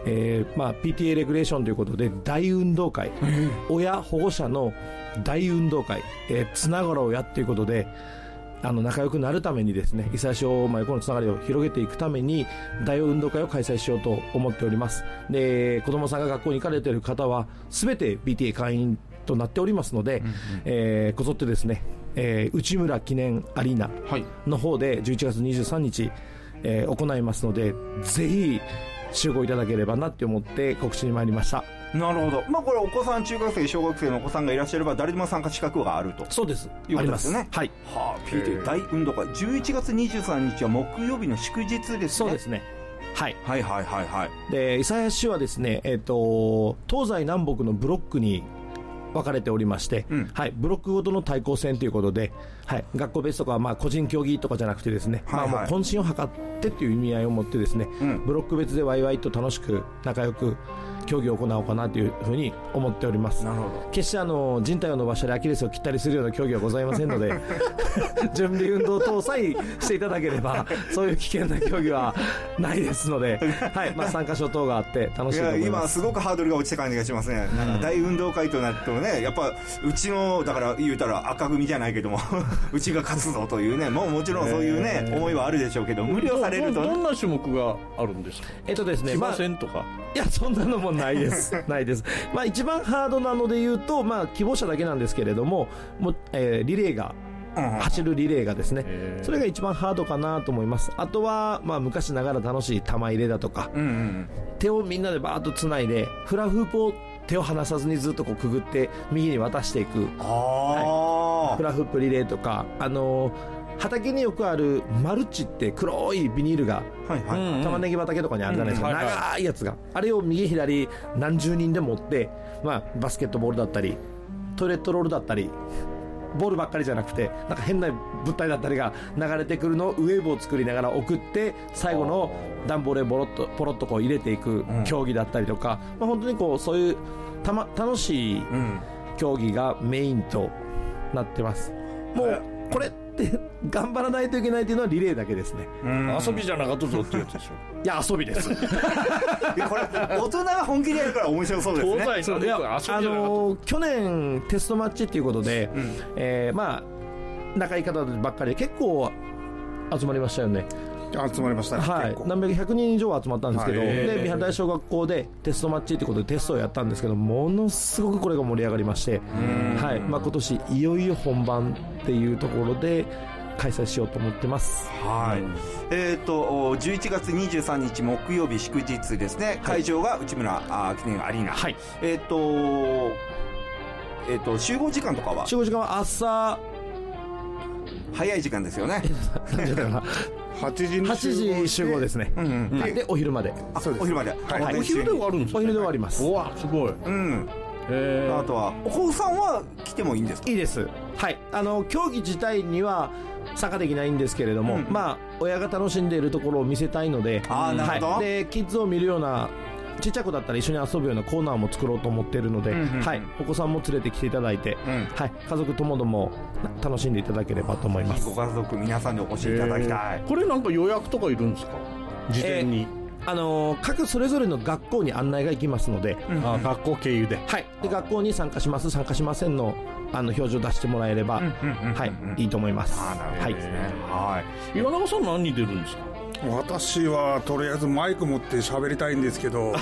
Speaker 21: 、PTA レギュレーションということで大運動会、親保護者の大運動会、つながろうやということで仲良くなるためにですね、諫早市大真横のつながりを広げていくために大運動会を開催しようと思っております。で、子どもさんが学校に行かれている方は全て PTA 会員となっておりますので、こぞってですね、内村記念アリーナの方で11月23日、行いますので、ぜひ集合いただければなって思って告知に参りました。
Speaker 4: なるほど。これお子さん、中学生小学生のお子さんがいらっしゃれば誰でも参加資格があると。
Speaker 21: そうです、
Speaker 4: いうことですね。
Speaker 21: はい、
Speaker 4: PTA 大運動会11月23日は木曜日の祝日ですね。
Speaker 21: そうですね。はい
Speaker 4: はいはいはいはい。
Speaker 21: で、諫早市はですね、東西南北のブロックに分かれておりまして、はい、ブロックごとの対抗戦ということで、はい、学校別とか個人競技とかじゃなくてですね、もう渾身を図ってという意味合いを持ってですね、ブロック別でワイワイと楽しく仲良く競技を行おうかなというふうに思っております。
Speaker 4: なるほど。
Speaker 21: 決して人体を伸ばしたりアキレスを切ったりするような競技はございませんので準備運動等さえしていただければそういう危険な競技はないですので、はい、参加賞等があって楽しいと思います。
Speaker 4: 今すごくハードルが落ちた感じがしますね。大運動会となってもね、やっぱうちのだから言うたら赤組じゃないけどもうちが勝つぞというね、もちろんそういうね、思いはあるでしょうけど、無料されると
Speaker 5: どんな種目があるんですか。
Speaker 21: ですね、
Speaker 5: 騎馬戦とか、
Speaker 21: いやそんなのもないですないです。一番ハードなので言うと、希望者だけなんですけれども、リレーが走るリレーがですね、それが一番ハードかなと思います。あとは、昔ながら楽しい玉入れだとか、手をみんなでバーッとつないでフラフープを手を離さずにずっとくぐって右に渡していく、はい、フラフープリレーとか、畑によくあるマルチって黒いビニールが、玉ねぎ畑とかにあるじゃないですか、長いやつが、あれを右左何十人で持って、バスケットボールだったりトイレットロールだったりボールばっかりじゃなくてなんか変な物体だったりが流れてくるのをウェーブを作りながら送って、最後の段ボールへポロッとこう入れていく競技だったりとか、本当にこうそういう楽しい競技がメインとなってます。もうこれって頑張らないといけないというのはリレーだけですね。
Speaker 5: 遊びじゃなかったぞってやつでしょ。
Speaker 21: いや遊びです
Speaker 4: いやこれ大人が本気でやるから面白そうですね。
Speaker 21: 去年テストマッチっていうことで、仲いい方ばっかりで結構集まりましたよね。
Speaker 20: 集まりましたね、
Speaker 21: はい、何百100人以上集まったんですけど、で三原大小学校でテストマッチということでテストをやったんですけど、ものすごくこれが盛り上がりまして、はい、今年いよいよ本番っていうところで開催しようと思ってます。
Speaker 4: はい、11月23日木曜日祝日ですね。会場が内村記念アリーナ。はい、集合時間とかは？
Speaker 21: 集合時間は朝
Speaker 4: 早い時間ですよね。
Speaker 21: 8時集合ですね。でお昼まで。
Speaker 4: そうです。お昼まで。
Speaker 5: お昼で終わるんですか？
Speaker 21: お昼で終わります。
Speaker 5: うわすごい。
Speaker 4: あとはお子さんは来てもいいんですか？
Speaker 21: いいです。はい。競技自体には参加できないんですけれども、親が楽しんでいるところを見せたいので、でキッズを見るようなちっちゃい子だったら一緒に遊ぶようなコーナーも作ろうと思っているので、はい、お子さんも連れてきていただいて、はい、家族ともども楽しんでいただければと思います。
Speaker 4: ご家族皆さんでお越しいただきたい。
Speaker 5: これなんか予約とかいるんですか？事前に、
Speaker 21: 各それぞれの学校に案内が行きますので、
Speaker 5: 学校経由で、
Speaker 21: はい、で学校に参加します参加しませんの表示を出してもらえれば、はい、いいと思います。
Speaker 4: なるほどですね。はい。
Speaker 5: 岩永さん何に出るんですか？
Speaker 20: 私はとりあえずマイク持って喋りたいんですけど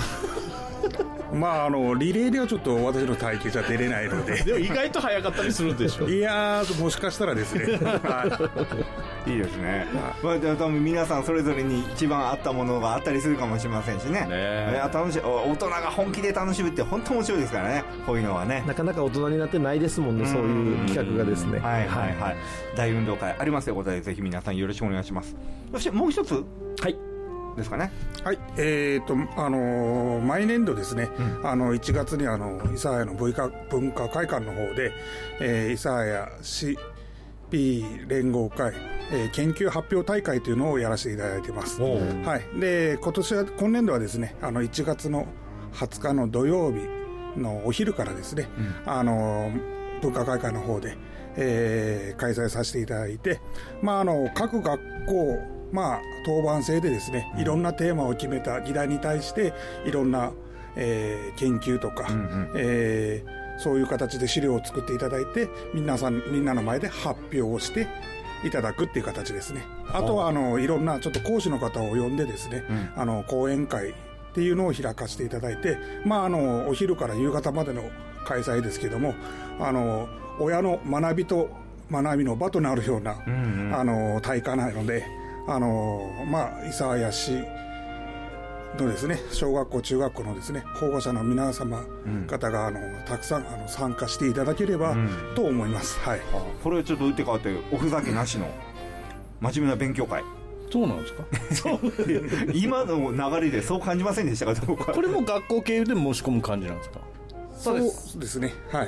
Speaker 20: リレーではちょっと私の体型じゃ出れないので
Speaker 5: でも意外と早かったりするんでしょ。
Speaker 20: いやもしかしたらですね
Speaker 4: いいですね。まあ、多分皆さんそれぞれに一番合ったものがあったりするかもしれませんしね。楽しい。大人が本気で楽しむって本当面白いですからね。こういうのはね。
Speaker 21: なかなか大人になってないですもんね、そういう企画がですね。
Speaker 4: はいはいはい。大運動会ありますということで、ぜひ皆さんよろしくお願いします。そしてもう一つ。はい。ですかね。
Speaker 20: はい。毎年度ですね、1月に諫早の文化会館の方で、諫早市P 連合会、研究発表大会というのをやらせていただいています。はい。で、今年度はですね、1月の20日の土曜日のお昼からですね、文化会館の方で、開催させていただいて、各学校、当番制でですね、いろんなテーマを決めた議題に対していろんな、研究とか、そういう形で資料を作っていただいて、みんなの前で発表をしていただくっていう形ですね。あとはいろんなちょっと講師の方を呼んでですね、講演会っていうのを開かせていただいて、お昼から夕方までの開催ですけども、親の学びと学びの場となるような、大会なので、諫早市のですね、小学校中学校のですね、保護者の皆様方がたくさん参加していただければと思います。はい。
Speaker 4: これはちょっと打って変わっておふざけなしの真面目な勉強会。
Speaker 5: そうなんですか。
Speaker 4: 今の流れでそう感じませんでしたか。どうか。
Speaker 5: これも学校経由で申し込む感じなんですか。
Speaker 20: そうですね。はい。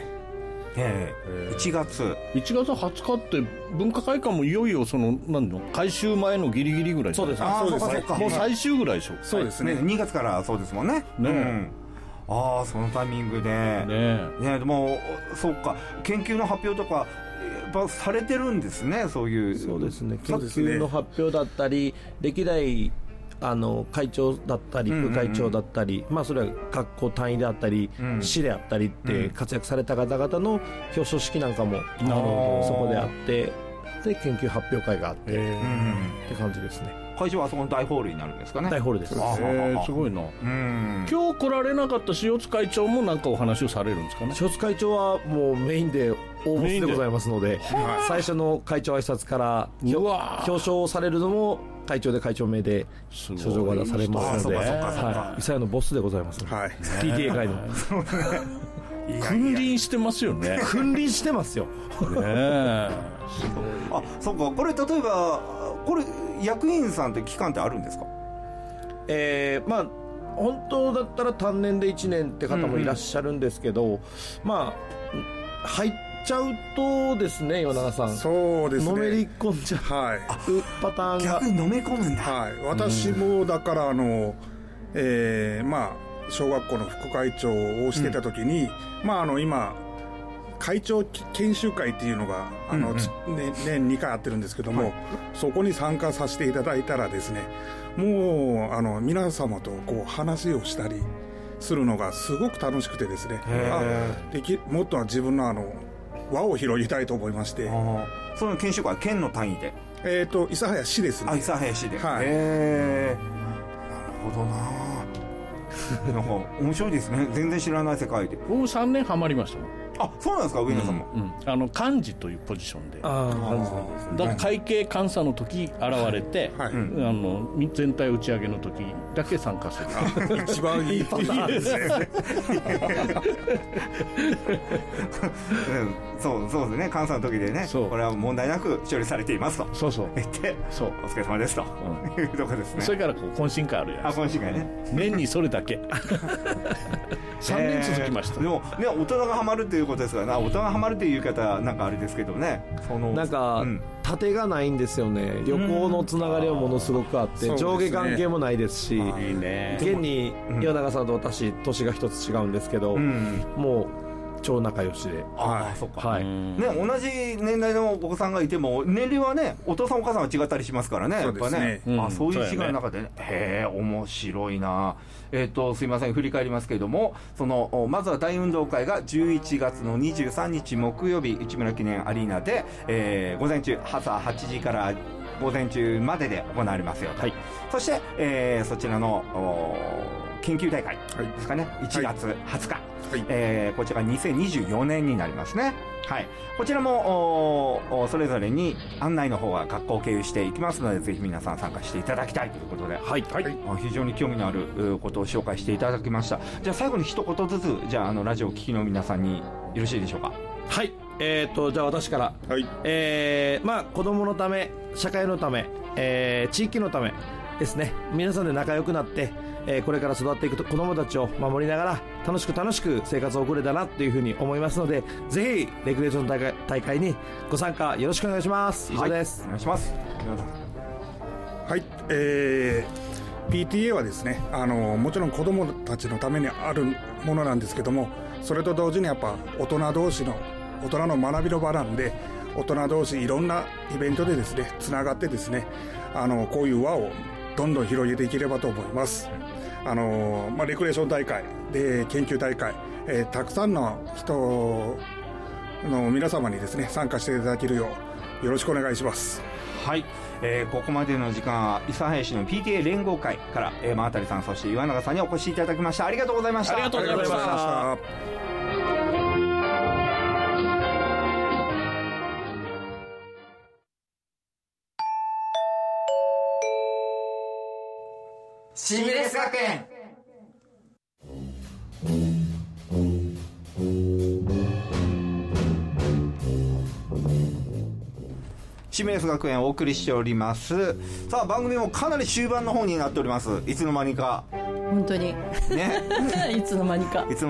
Speaker 4: 1月
Speaker 5: 20日って文化会館もいよいよ改修前のギリギリぐらい。
Speaker 21: そうです。
Speaker 5: もう最終ぐらいでしょ。
Speaker 20: そうですね。
Speaker 4: 2月からそうですもんね。そのタイミングででもそうか、研究の発表とかやっぱされてるんですね。そう
Speaker 21: ですね。研究の発表だったり、歴代会長だったり副会長だったり、それは学校単位であったり、市であったりって活躍された方々の表彰式なんかもそこであって、で研究発表会があってって感じですね。
Speaker 4: 会場はそこの大ホールになるんですかね。
Speaker 21: 大ホールです。
Speaker 5: すごいな。今日来られなかった塩津会長も何かお話をされるんですかね。
Speaker 21: 塩津会長はもうメインで大ボスでございますので、最初の会長挨拶から表彰をされるのも会長で会長名で書状が出されますので、諫早のボスでございます。PTA 会の
Speaker 5: 君臨してますよね。
Speaker 21: 君臨してますよ。
Speaker 4: そうか。これ例えば役員さんって期間ってあるんですか。
Speaker 21: 本当だったら単年で1年って方もいらっしゃるんですけど、入っちゃうとですね、岩永さん、
Speaker 20: そうですね、
Speaker 21: のめり込んじゃうパターンが。
Speaker 4: 逆にのめ込むんだ。
Speaker 20: 私もだから小学校の副会長をしてた時に、今会長研修会っていうのが年2回やってるんですけども、そこに参加させていただいたらですね、もう皆様と話をしたりするのがすごく楽しくてですね、もっとは自分の輪を広げたいと思いまして。
Speaker 4: その研修会は県の単位で
Speaker 20: 諫早市ですね。
Speaker 4: 諫早市で。なるほどな。なんか面白いですね。全然知らない世界で。
Speaker 5: 僕3年ハマりましたもん。
Speaker 4: そうなんですか。上野さんも
Speaker 5: 幹事というポジションで、だから会計監査の時現れて、全体打ち上げの時だけ参加する。
Speaker 20: 一番いいパターンですね。
Speaker 4: そうですね。監査の時でね、これは問題なく処理されていますと言ってお疲れ様ですというところですね。
Speaker 5: それから懇親会あるじゃないですか。
Speaker 4: 懇親会ね。
Speaker 5: 年にそれだけ3年続きました。
Speaker 4: でもね、大人がハマるっていうことですからね。大人がハマるっていう言い方なんかあれですけどね、
Speaker 21: なんか縦がないんですよね。旅行のつながりはものすごくあって、上下関係もないですし、現に岩永さんと私年が一つ違うんですけど、もう超仲良しで。
Speaker 4: そうか。ね、同じ年代のお子さんがいても年齢はね、お父さんお母さんは違ったりしますからね。やっぱね。そういう違いの中でね。面白いな。すいません、振り返りますけれども、まずは大運動会が11月の23日木曜日、市村記念アリーナで、午前中朝8時から午前中までで行われますよと。そして、そちらの研究大会ですかね、1月20日、こちらが2024年になりますね。はい、こちらもそれぞれに案内の方は学校を経由していきますので、ぜひ皆さん参加していただきたいということで、はいはい、非常に興味のあることを紹介していただきました。じゃあ最後に一言ずつ、じゃあラジオを聴きの皆さんによろしいでしょうか。
Speaker 21: はい、じゃあ私から、はい、子供のため、社会のため、地域のためですね、皆さんで仲良くなって、これから育っていく子供たちを守りながら楽しく生活を送れたなというふうに思いますので、ぜひレクリエーション大会にご参加よろしくお願いします。以上です、
Speaker 4: お願いします。
Speaker 20: はい、PTA はですね、もちろん子供たちのためにあるものなんですけども、それと同時にやっぱ大人の学びの場なんで、大人同士いろんなイベントでですねつながってですね、こういう輪をどんどん広げていければと思います。レクリエーション大会で研究大会、たくさんの人の皆様にですね参加していただけるようよろしくお願いします。
Speaker 4: はい、ここまでの時間は諫早市の PTA 連合会から、真渡さんそして岩永さんにお越しいただきました。ありがとうございました。
Speaker 21: ありがとうございました。
Speaker 4: シームレス学園。シームレス学園をお送りしております。さあ番組もかなり終盤の方になっております。いつの間にか
Speaker 6: 本当に
Speaker 4: ね
Speaker 6: いつの間にか、
Speaker 4: はい、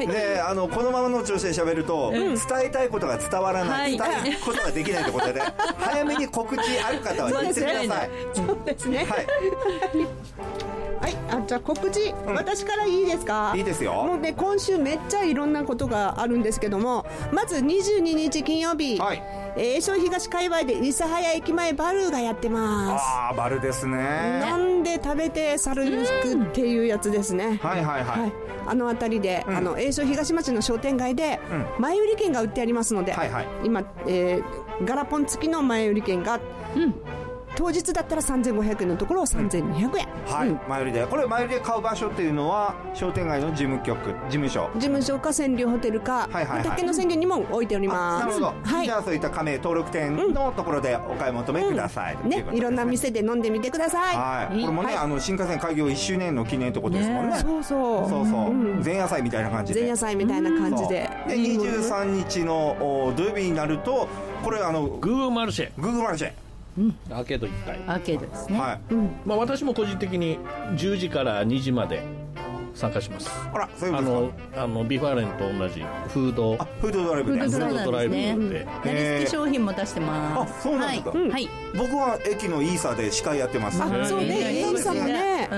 Speaker 4: でこのままの調子で喋ると、伝えたいことが伝わらない、伝えることができないということで、早めに告知ある方は言ってください。
Speaker 7: そうですね、はい、じゃあ告知、私からいいですか。
Speaker 4: いいですよ。
Speaker 7: もうね、今週めっちゃいろんなことがあるんですけども、まず22日金曜日、江商東界隈で諫早駅前バルがやってます。
Speaker 4: ああ、バルですね。
Speaker 7: 飲んで食べて猿に吹くっていうやつですね。はいはいはい、あの辺りで、江商東町の商店街で前売り券が売ってありますので、今、ガラポン付きの前売り券が、当日だったら3500円のところを3200円、
Speaker 4: はい、前売りで。これ前売りで買う場所っていうのは商店街の事務所か川柳ホテルか、竹の川柳にも置いております。なるほど、じゃあそういった加盟登録店のところでお買い求めください、
Speaker 7: いろんな店で飲んでみてください。
Speaker 4: これもね、新幹線開業1周年の記念ということですもんね。
Speaker 7: そう
Speaker 4: 前夜祭みたいな感じで、
Speaker 7: で
Speaker 4: 23日の土曜日になると、これ
Speaker 5: グーマルシェアーケード1階、
Speaker 6: アーケードですね。
Speaker 5: 私も個人的に10時から2時まで参加します。
Speaker 4: あら、そういうことですか。
Speaker 5: ビファレンと同じフード
Speaker 4: ドライブで、
Speaker 6: 何付き商品も出してます。
Speaker 4: あ、そうなんですか。僕は駅のイーサで司会やってます。
Speaker 7: そうね、イーサもね。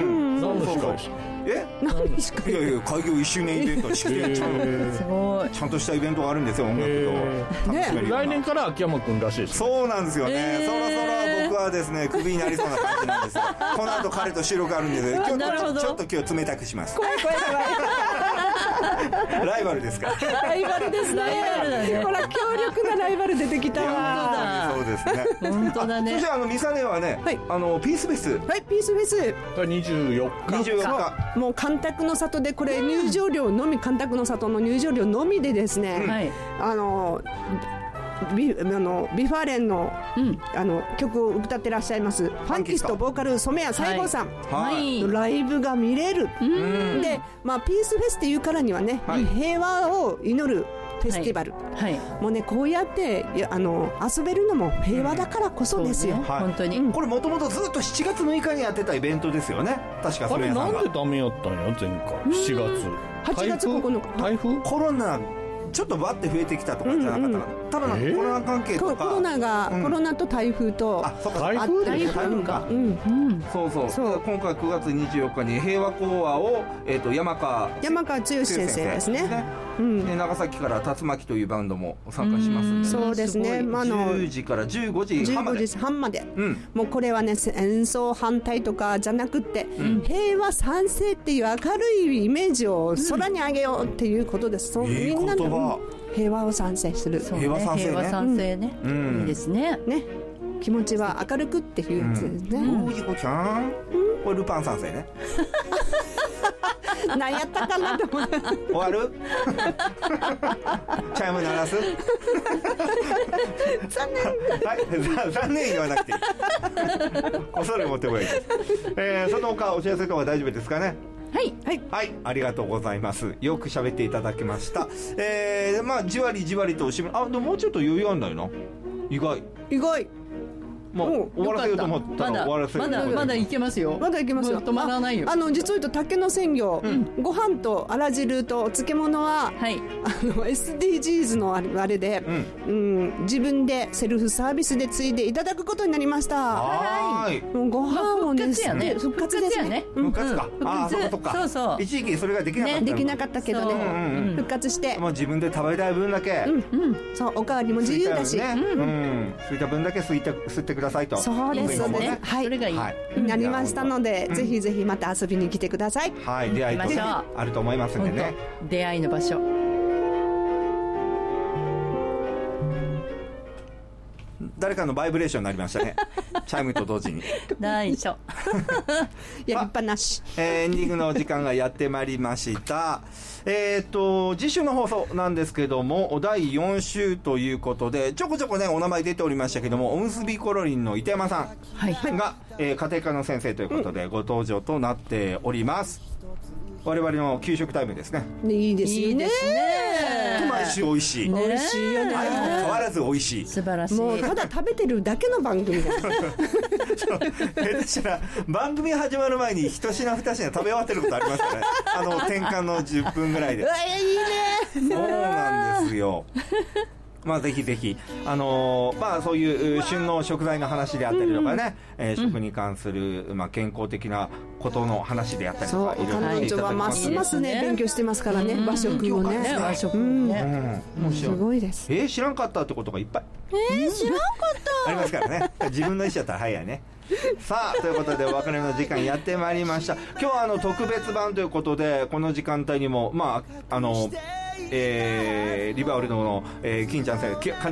Speaker 4: 何しかいや開業1周年イベント式典、ちゃんとしたイベントがあるんですよ、音楽と。
Speaker 5: 来年から秋山くんらしいです。
Speaker 4: そうなんですよね。そろそろ僕はですね、クビになりそうな感じなんですよ。この後彼と収録あるんで、ちょっと今日冷たくします。ライバルですか。
Speaker 7: ライバルですね。ほら、強力なライバル出てきたわ。
Speaker 4: そうですね。
Speaker 6: 本当だね。
Speaker 4: そしてミサネはね、ピースフェス。
Speaker 7: ピースフェス
Speaker 5: が24
Speaker 7: 日。もう干拓の里で、これ入場料のみ、干拓の里の入場料のみでですね、ビファレンの、曲を歌ってらっしゃいますファンキストボーカル染谷西郷さんのライブが見れる。で、ピースフェスっていうからにはね、平和を祈るフェスティバル、もうね、こうやって遊べるのも平和だからこそですよ、
Speaker 6: 本当に。
Speaker 4: これもともとずっと7月6日にやってたイベントですよね、確か。
Speaker 5: あれなんでダメやったんや、前回7月。
Speaker 7: 8月9日
Speaker 5: 台風、
Speaker 4: コロナちょっとバッて増えてきたとかじゃなかったかな、ただコロナ関係とか、
Speaker 7: コロナと台風と、
Speaker 5: 台風
Speaker 4: か、そう今回9月24日に平和講話を、山川
Speaker 7: 剛先生ですね。
Speaker 4: で長崎から竜巻というバンドも参加しますんで、
Speaker 7: そうですね、
Speaker 4: 10時から15時半まで、
Speaker 7: もうこれはね、戦争反対とかじゃなくて、平和賛成っていう明るいイメージを空に上げようっていうことです。みんなの平和を賛成する。
Speaker 4: 平和賛
Speaker 6: 成ね、いいですね。
Speaker 7: 気持ちは明るくっていうやつですね。
Speaker 4: これルパン賛成ね。
Speaker 7: 何やったかなと思って。
Speaker 4: 終わるチャイム鳴らす
Speaker 7: 残念。
Speaker 4: はい、残念言わなくていい。恐れ持ってこい。その他お知らせとか大丈夫ですかね。
Speaker 6: はい
Speaker 4: はい、ありがとうございます。よく喋っていただきました。まあじわりじわりとでももうちょっと余裕あんだよな。意外もう終わらせようと思ったら終わらせる。
Speaker 6: まだいけますよ。
Speaker 7: まだいけますよ。
Speaker 6: 止まらないよ。
Speaker 7: 実を言うと竹の鮮魚、ご飯とあら汁とお漬物は、SDGs のあれで、自分でセルフサービスでついでいただくことになりました。
Speaker 4: はい。
Speaker 7: ご飯をね、
Speaker 6: 復活ですよね。
Speaker 4: 復活か。そう。一時期それができなかった。
Speaker 7: できなかったけどね、復活して。
Speaker 4: もう自分で食べたい分だけ。
Speaker 7: そう、おかわりも自由だし。
Speaker 4: 吸いた分だけ吸ってくださいと。
Speaker 7: そうですね。はい。それがいい。なりましたので、ぜひぜひまた遊びに来てください。
Speaker 4: はい。出会いとあると思いますんでね。
Speaker 6: 出会いの場所。
Speaker 4: 誰かのバイブレーションになりましたね。チャイムと同時に。
Speaker 6: ないしょ。
Speaker 7: やりっぱなし。
Speaker 4: エンディングの時間がやってまいりました。次週の放送なんですけども、第4週ということで、ちょこちょこね、お名前出ておりましたけども、おむすびコロリンの伊手山さんが、家庭科の先生ということで、ご登場となっております。我々の給食タイムですね。
Speaker 7: いいですよね。
Speaker 4: 毎週美味しい。
Speaker 7: 美味しいよね。
Speaker 4: 変わらず美味しい。
Speaker 6: 素晴らしい。
Speaker 7: もうただ食べてるだけの番組だ。
Speaker 4: 下手したら番組始まる前に一品二品食べ終わってることありますからね。転換の10分ぐらいで。
Speaker 7: いいね。
Speaker 4: そうなんですよ。まあぜひぜひまあそういう旬の食材の話であったりとかね、食に関する健康的なことの話であったりとか、
Speaker 7: いろいろ彼女はますますね勉強してますからね、和食をね。
Speaker 6: 和食ね。
Speaker 7: すごいです。
Speaker 4: 知らんかったってことがいっぱい。
Speaker 7: 知らんかった。
Speaker 4: ありますからね。自分の意思だったら早いね。さあということでお別れの時間やってまいりました。今日は特別版ということで、この時間帯にもリバウルドの、金ちゃん先生、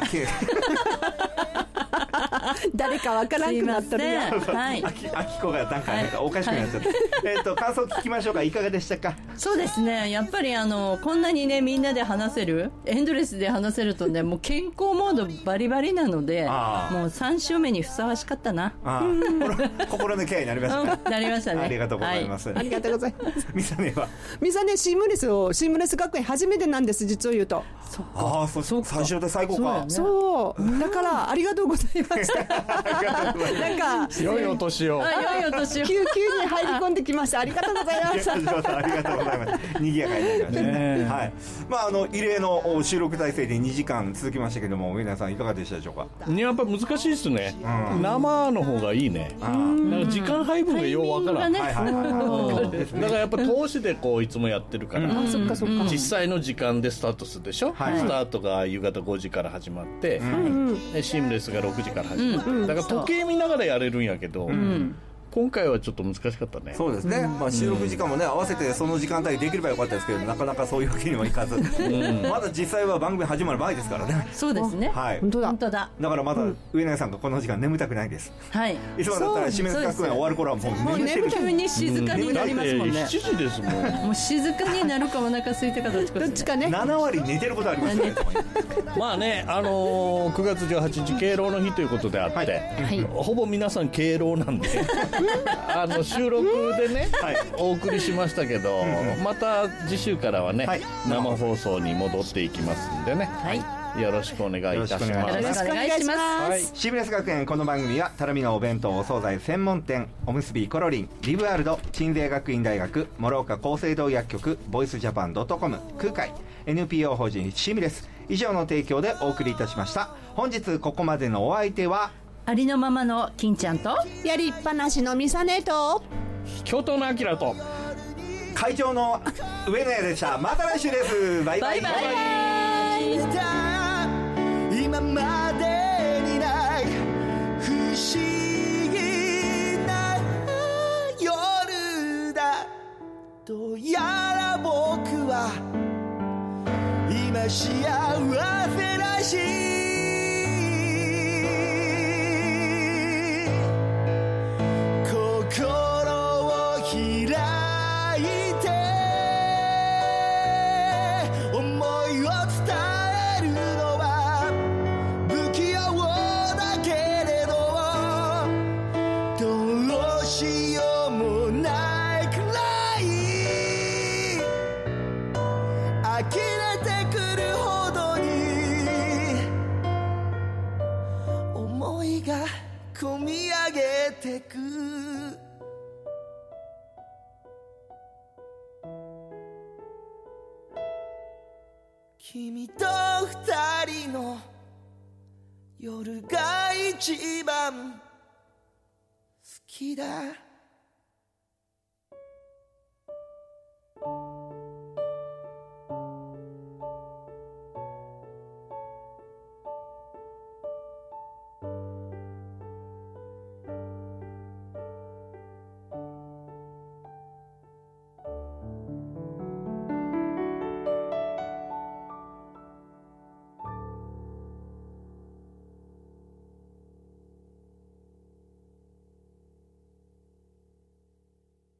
Speaker 7: 誰かわからんくなっとるよ。
Speaker 4: あきこがなんかおかしくなっちゃった。感想聞きましょうか。いかがでしたか。
Speaker 6: そうですね、やっぱりこんなにねみんなで話せる、エンドレスで話せるとね、もう健康モードバリバリなので、もう3週目にふさわしかったな。
Speaker 4: 心のケアになりましたか。
Speaker 6: なりましたね。
Speaker 4: ありがとうございます。
Speaker 7: ありがとうございます。
Speaker 4: ミサネ
Speaker 7: シームレス学園初めてなんです、実を言うと。
Speaker 4: そう最初で最後か。
Speaker 7: そうだからありがとうございました。なんか
Speaker 19: 良いお年を。
Speaker 7: 救急に入り込んできました。ありがとうございました。
Speaker 4: ありがとうございます。賑やかになりましたね。はい。まあ異例の収録体制で2時間続きましたけども、上田さんいかがでしたでしょうか。
Speaker 5: やっぱ難しいですね。生の方がいいね。なんか時間配分がようわからん。だからやっぱ投資でいつもやってるから、実際の時間でスタートするでしょ。スタートが夕方5時から始まって、シームレスが6時から始まる。だから時計見ながらやれるんやけど、今回はちょっと難しかったね。
Speaker 4: そうですね。収録時間もね合わせてその時間帯できればよかったですけど、なかなかそういうわけにもいかず、まだ実際は番組始まる前ですからね。
Speaker 6: そうですね。
Speaker 4: はい。
Speaker 6: 本当だ。
Speaker 4: だからまだ上永さんがこの時間眠たくないです。
Speaker 6: はい。
Speaker 4: いつもだったら清水学園終わる頃はもう眠ってる。
Speaker 6: 急に静かになりますもんね。
Speaker 5: 7時ですもん。
Speaker 6: もう静かになるかお腹空いてかどっちかね。
Speaker 4: 7割寝てることありますね。
Speaker 5: まあね、9月18日敬老の日ということであって、ほぼ皆さん敬老なんで。収録でね、お送りしましたけど、また次週からはね、生放送に戻っていきますんでね、よろしくお願いいたします。
Speaker 6: よろしくお願いします。
Speaker 4: シームレス学園、この番組はたらみのお弁当お惣菜専門店おむすびコロリン、リブワールド、鎮西学院大学、諸岡厚生堂薬局、ボイスジャパン.com、空海 NPO 法人シームレス以上の提供でお送りいたしました。本日ここまでのお相手は
Speaker 6: ありのままの金ちゃんと、
Speaker 7: やりっぱなしのミサネと、
Speaker 5: 京都のあきらと、
Speaker 4: 会長の上野屋でした。また来週です。バイバイ。
Speaker 16: 今までにない不思議な夜だ。どうやら僕は今幸せらしい。心を開いて込み上げてく君と二人の夜が一番好きだ